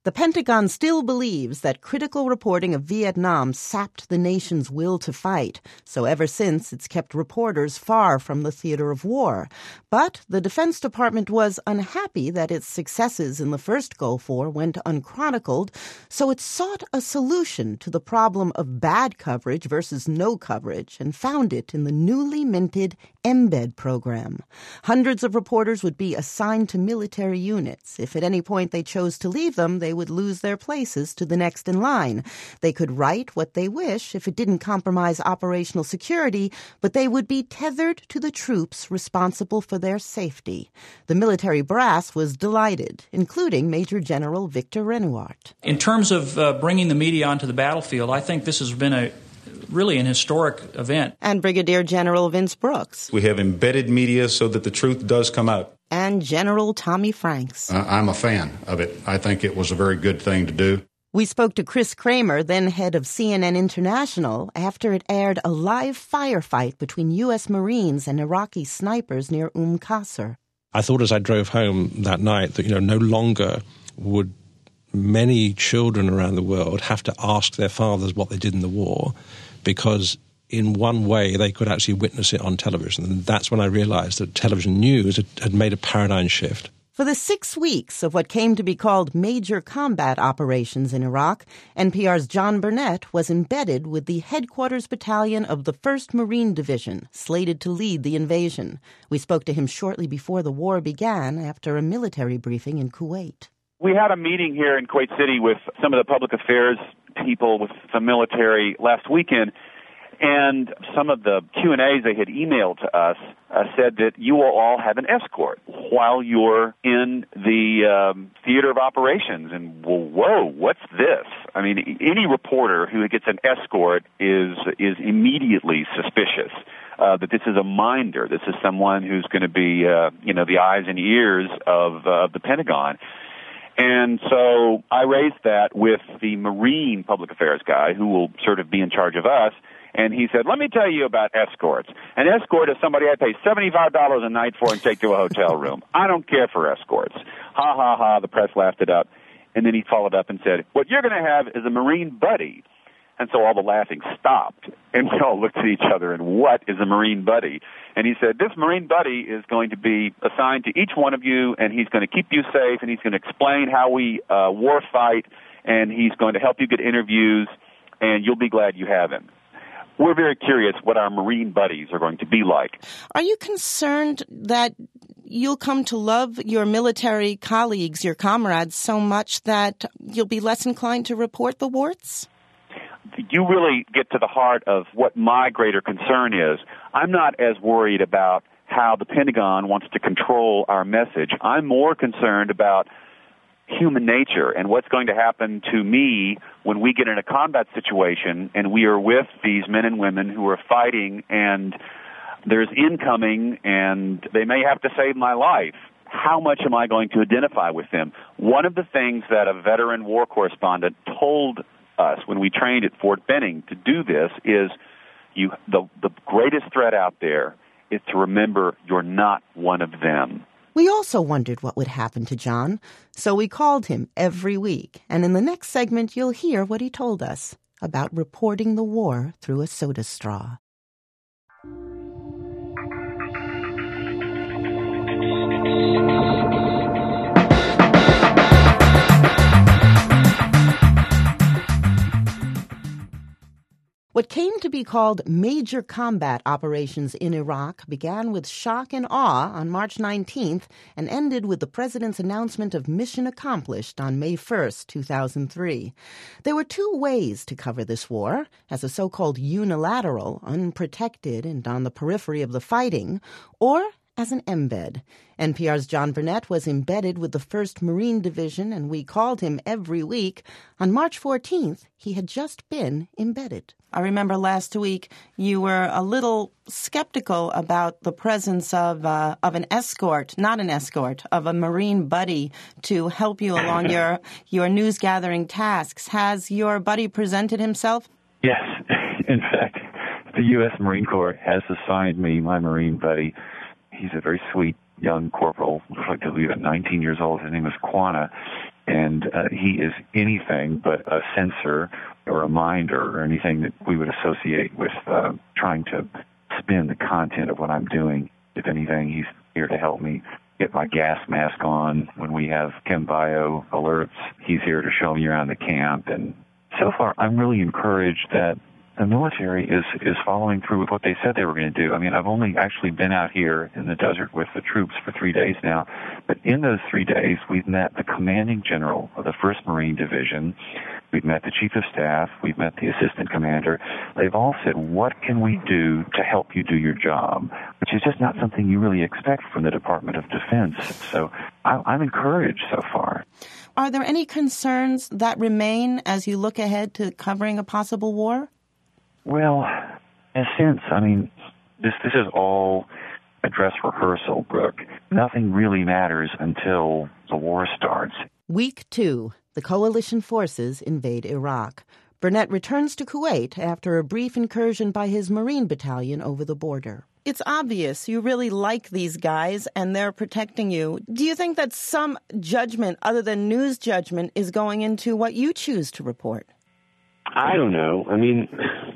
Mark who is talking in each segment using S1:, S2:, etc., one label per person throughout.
S1: The Pentagon still believes that critical reporting of Vietnam sapped the nation's will to fight, so ever since it's kept reporters far from the theater of war. But the Defense Department was unhappy that its successes in the first Gulf War went unchronicled, so it sought a solution to the problem of bad coverage versus no coverage and found it in the newly minted Embed program. Hundreds of reporters would be assigned to military units. If at any point they chose to leave them, they would lose their places to the next in line. They could write what they wish if it didn't compromise operational security, but they would be tethered to the troops responsible for their safety. The military brass was delighted, including Major General Victor Renouart.
S2: In terms of bringing the media onto the battlefield, I think this has been really an historic event.
S1: And Brigadier General Vince Brooks.
S3: We have embedded media so that the truth does come out.
S1: And General Tommy Franks.
S4: I'm a fan of it. I think it was a very good thing to do.
S1: We spoke to Chris Kramer, then head of CNN International, after it aired a live firefight between U.S. Marines and Iraqi snipers near Qasr.
S5: I thought as I drove home that night that, no longer would many children around the world have to ask their fathers what they did in the war, because in one way they could actually witness it on television. And that's when I realized that television news had made a paradigm shift.
S1: For the 6 weeks of what came to be called major combat operations in Iraq, NPR's John Burnett was embedded with the headquarters battalion of the 1st Marine Division, slated to lead the invasion. We spoke to him shortly before the war began after a military briefing in Kuwait.
S6: We had a meeting here in Kuwait City with some of the public affairs people with the military last weekend, and some of the Q&As they had emailed to us said that you will all have an escort while you're in the theater of operations. And, whoa, what's this? I mean, any reporter who gets an escort is immediately suspicious. That this is a minder. This is someone who's going to be, the eyes and ears of the Pentagon. And so I raised that with the Marine public affairs guy who will sort of be in charge of us. And he said, let me tell you about escorts. An escort is somebody I pay $75 a night for and take to a hotel room. I don't care for escorts. Ha, ha, ha. The press laughed it up. And then he followed up and said, what you're going to have is a Marine buddy. And so all the laughing stopped, and we all looked at each other, and what is a Marine buddy? And he said, this Marine buddy is going to be assigned to each one of you, and he's going to keep you safe, and he's going to explain how we war fight, and he's going to help you get interviews, and you'll be glad you have him. We're very curious what our Marine buddies are going to be like.
S1: Are you concerned that you'll come to love your military colleagues, your comrades, so much that you'll be less inclined to report the warts?
S6: You really get to the heart of what my greater concern is. I'm not as worried about how the Pentagon wants to control our message. I'm more concerned about human nature and what's going to happen to me when we get in a combat situation and we are with these men and women who are fighting and there's incoming and they may have to save my life. How much am I going to identify with them? One of the things that a veteran war correspondent told us when we trained at Fort Benning to do this is the greatest threat out there is to remember you're not one of them.
S1: We also wondered what would happen to John, so we called him every week. And in the next segment, you'll hear what he told us about reporting the war through a soda straw. What came to be called major combat operations in Iraq began with shock and awe on March 19th and ended with the president's announcement of mission accomplished on May 1st, 2003. There were two ways to cover this war, as a so-called unilateral, unprotected, and on the periphery of the fighting, or as an embed. NPR's John Burnett was embedded with the 1st Marine Division, and we called him every week. On March 14th, he had just been embedded. I remember last week you were a little skeptical about the presence of an escort, not an escort, of a Marine buddy to help you along your news-gathering tasks. Has your buddy presented himself?
S7: Yes. In fact, the U.S. Marine Corps has assigned me my Marine buddy. He's a very sweet young corporal, looks like he'll be about 19 years old. His name is Quana. And he is anything but a censor or a minder or anything that we would associate with trying to spin the content of what I'm doing. If anything, he's here to help me get my gas mask on when we have chem bio alerts. He's here to show me around the camp. And so far, I'm really encouraged that the military is following through with what they said they were going to do. I mean, I've only actually been out here in the desert with the troops for 3 days now, but in those 3 days, we've met the commanding general of the 1st Marine Division. We've met the chief of staff. We've met the assistant commander. They've all said, what can we do to help you do your job? Which is just not something you really expect from the Department of Defense. So I'm encouraged so far.
S1: Are there any concerns that remain as you look ahead to covering a possible war?
S7: Well, in a sense, I mean, this is all a dress rehearsal, Brooke. Nothing really matters until the war starts.
S1: Week 2, the coalition forces invade Iraq. Burnett returns to Kuwait after a brief incursion by his Marine battalion over the border. It's obvious you really like these guys and they're protecting you. Do you think that some judgment other than news judgment is going into what you choose to report?
S8: I don't know. I mean,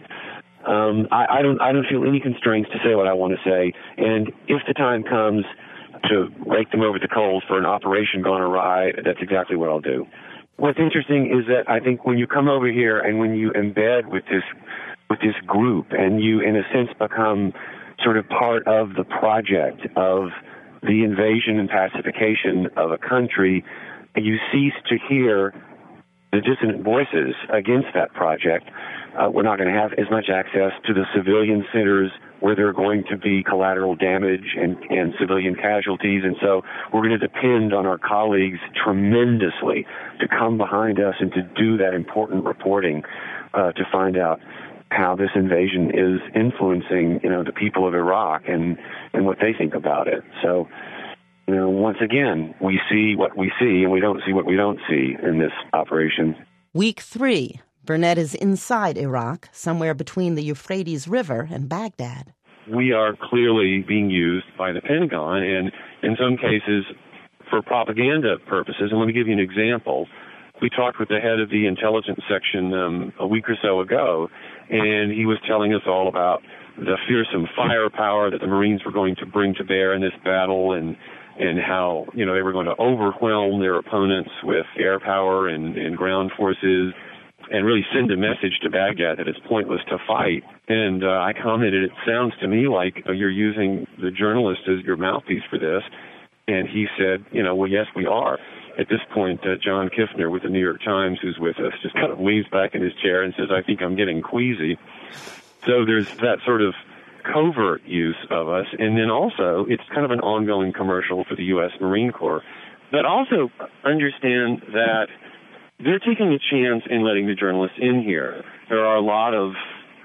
S8: I don't feel any constraints to say what I want to say. And if the time comes to rake them over the coals for an operation gone awry, that's exactly what I'll do. What's interesting is that I think when you come over here and when you embed with this group and you, in a sense, become sort of part of the project of the invasion and pacification of a country, you cease to hear the dissonant voices against that project. We're not going to have as much access to the civilian centers where there are going to be collateral damage and civilian casualties. And so we're going to depend on our colleagues tremendously to come behind us and to do that important reporting to find out how this invasion is influencing, the people of Iraq and what they think about it. So, once again, we see what we see and we don't see what we don't see in this operation. Week
S1: 3. Burnett is inside Iraq, somewhere between the Euphrates River and Baghdad.
S8: We are clearly being used by the Pentagon, and in some cases for propaganda purposes. And let me give you an example. We talked with the head of the intelligence section a week or so ago, and he was telling us all about the fearsome firepower that the Marines were going to bring to bear in this battle, and how, they were going to overwhelm their opponents with air power and ground forces, and really send a message to Baghdad that it's pointless to fight. And I commented, it sounds to me like you're using the journalist as your mouthpiece for this. And he said, well, yes, we are. At this point, John Kiffner with the New York Times, who's with us, just kind of leans back in his chair and says, I think I'm getting queasy. So there's that sort of covert use of us. And then also, it's kind of an ongoing commercial for the U.S. Marine Corps. But also understand that they're taking a chance in letting the journalists in here. There are a lot of,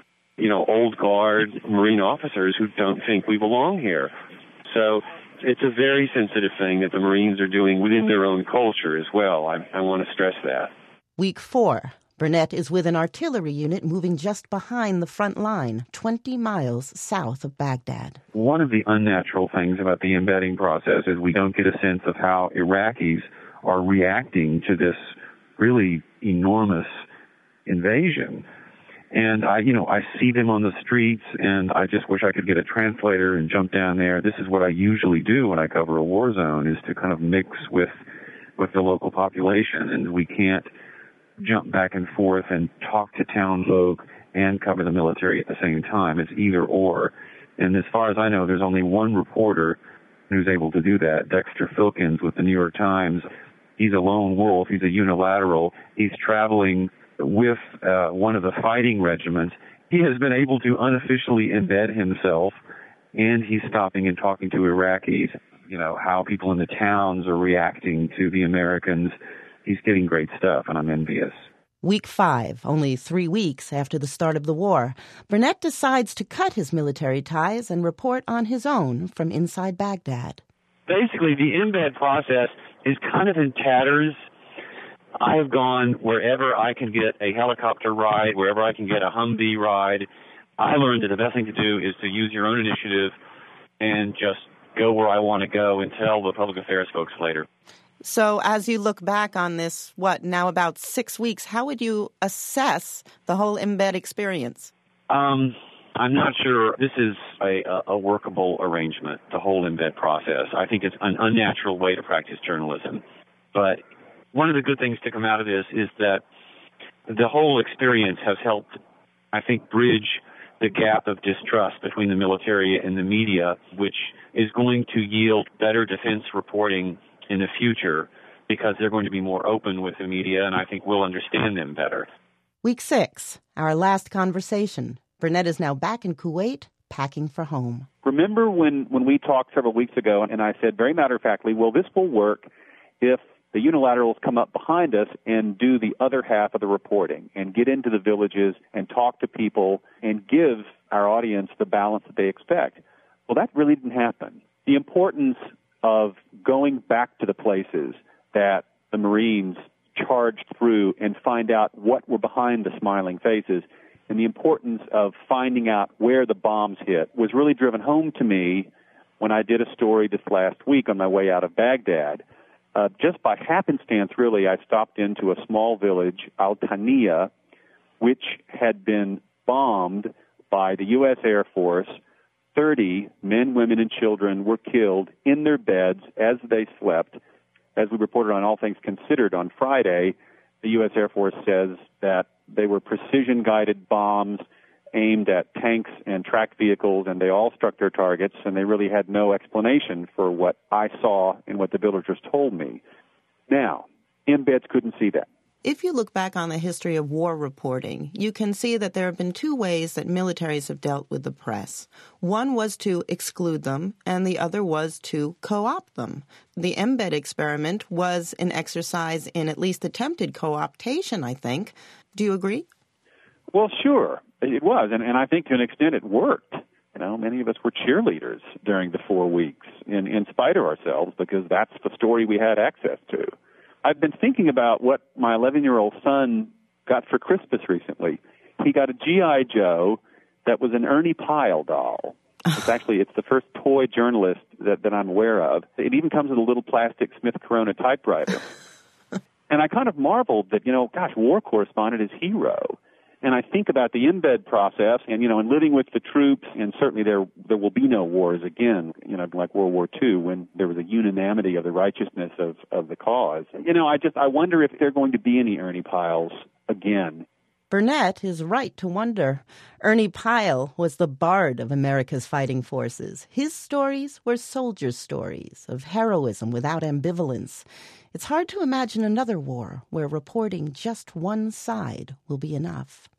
S8: old guard Marine officers who don't think we belong here. So it's a very sensitive thing that the Marines are doing within their own culture as well. I want to stress that.
S1: Week 4. Burnett is with an artillery unit moving just behind the front line, 20 miles south of Baghdad.
S7: One of the unnatural things about the embedding process is we don't get a sense of how Iraqis are reacting to this really enormous invasion. And I see them on the streets, and I just wish I could get a translator and jump down there. This is what I usually do when I cover a war zone, is to kind of mix with the local population. And we can't jump back and forth and talk to townfolk and cover the military at the same time. It's either or. And as far as I know, there's only one reporter who's able to do that, Dexter Filkins with the New York Times. He's a lone wolf. He's a unilateral. He's traveling with one of the fighting regiments. He has been able to unofficially embed himself, and he's stopping and talking to Iraqis, how people in the towns are reacting to the Americans. He's getting great stuff, and I'm envious.
S1: Week 5, only 3 weeks after the start of the war, Burnett decides to cut his military ties and report on his own from inside Baghdad.
S8: Basically, the embed process is kind of in tatters. I have gone wherever I can get a helicopter ride, wherever I can get a Humvee ride. I learned that the best thing to do is to use your own initiative and just go where I want to go and tell the public affairs folks later.
S1: So as you look back on this, now about 6 weeks, how would you assess the whole embed experience?
S7: I'm not sure this is a workable arrangement, the whole embed process. I think it's an unnatural way to practice journalism. But one of the good things to come out of this is that the whole experience has helped, I think, bridge the gap of distrust between the military and the media, which is going to yield better defense reporting in the future because they're going to be more open with the media, and I think we'll understand them better.
S1: Week 6, our last conversation. Burnett is now back in Kuwait, packing for home.
S6: Remember when we talked several weeks ago, and I said very matter-of-factly, well, this will work if the unilaterals come up behind us and do the other half of the reporting and get into the villages and talk to people and give our audience the balance that they expect. Well, that really didn't happen. The importance of going back to the places that the Marines charged through and find out what were behind the smiling faces, and the importance of finding out where the bombs hit was really driven home to me when I did a story this last week on my way out of Baghdad. Just by happenstance, really, I stopped into a small village, Al-Taniya, which had been bombed by the U.S. Air Force. 30 men, women, and children were killed in their beds as they slept. As we reported on All Things Considered on Friday, the U.S. Air Force says that they were precision-guided bombs aimed at tanks and tracked vehicles, and they all struck their targets, and they really had no explanation for what I saw and what the villagers told me. Now, embeds couldn't see that.
S1: If you look back on the history of war reporting, you can see that there have been two ways that militaries have dealt with the press. One was to exclude them, and the other was to co-opt them. The embed experiment was an exercise in at least attempted co-optation, I think. Do you agree?
S6: Well, sure, it was, and I think to an extent it worked. You know, many of us were cheerleaders during the 4 weeks in spite of ourselves because that's the story we had access to. I've been thinking about what my 11-year-old son got for Christmas recently. He got a G.I. Joe that was an Ernie Pyle doll. It's the first toy journalist that I'm aware of. It even comes with a little plastic Smith Corona typewriter. And I kind of marveled that, war correspondent is hero. And I think about the embed process and, and living with the troops, and certainly there will be no wars again, like World War II when there was a unanimity of the righteousness of the cause. I wonder if there are going to be any Ernie Pyles again.
S1: Burnett is right to wonder. Ernie Pyle was the bard of America's fighting forces. His stories were soldier stories of heroism without ambivalence. It's hard to imagine another war where reporting just one side will be enough.